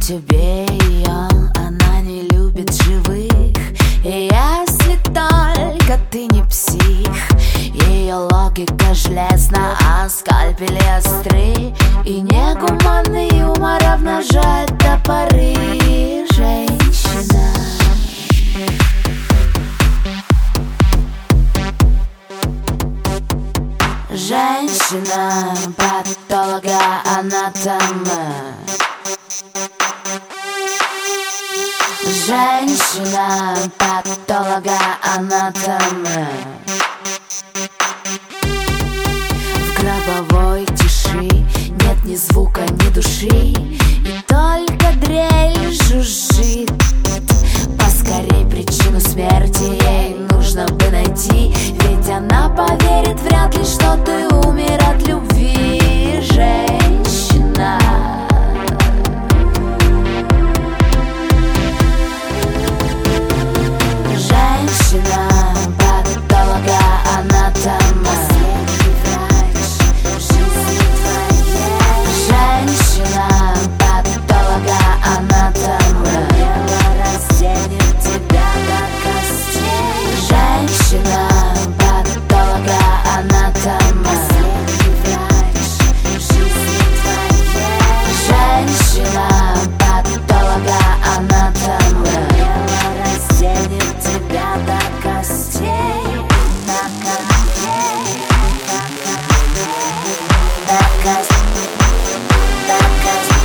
тебе ее, она не любит живых. И если только ты не псих, ее логика железна, а скальпели остры, и негуманный юмор обнажает топоры. Женщина, женщина, патологоанатома. Женщина, патологоанатома. В гробовой тиши нет ни звука, ни души, и только дрель жужжит. Поскорей причину смерти ей нужно бы найти, ведь она поверит вряд ли, что ты умер от любви. Женщина, женщина, патологоанатома. Последний врач жизни твоей. Женщина, патологоанатома. Бело разденет тебя до костей. Женщина, патологоанатома. Последний врач жизни твоей. Женщина, патологоанатома. Бело разденет тебя до костей. До костей. До костей. До костей.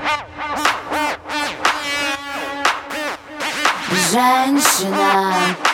Женщина, женщина.